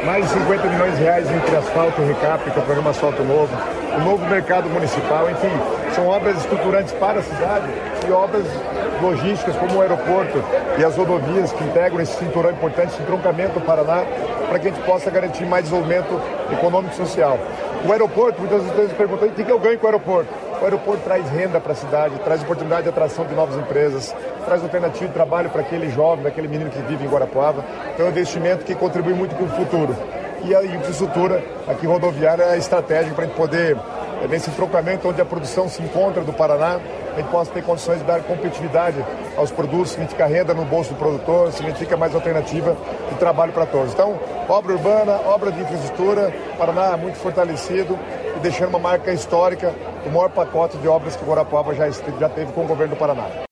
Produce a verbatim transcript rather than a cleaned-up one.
mais de cinquenta milhões de reais entre asfalto e recap, que é o programa Asfalto Novo, o novo mercado municipal, enfim, são obras estruturantes para a cidade e obras logísticas como o aeroporto e as rodovias que integram esse cinturão importante, esse entroncamento do Paraná, para que a gente possa garantir mais desenvolvimento econômico e social. O aeroporto, muitas vezes perguntam, o que eu ganho com o aeroporto? O aeroporto traz renda para a cidade, traz oportunidade de atração de novas empresas, traz alternativa de trabalho para aquele jovem, aquele menino que vive em Guarapuava. Então é um investimento que contribui muito para o futuro. E a infraestrutura aqui rodoviária é estratégica para a gente poder, nesse entroncamento onde a produção se encontra do Paraná, a gente possa ter condições de dar competitividade aos produtos, significa renda no bolso do produtor, significa mais alternativa de trabalho para todos. Então, obra urbana, obra de infraestrutura, Paraná muito fortalecido e deixando uma marca histórica, o maior pacote de obras que Guarapuava já, já teve com o governo do Paraná.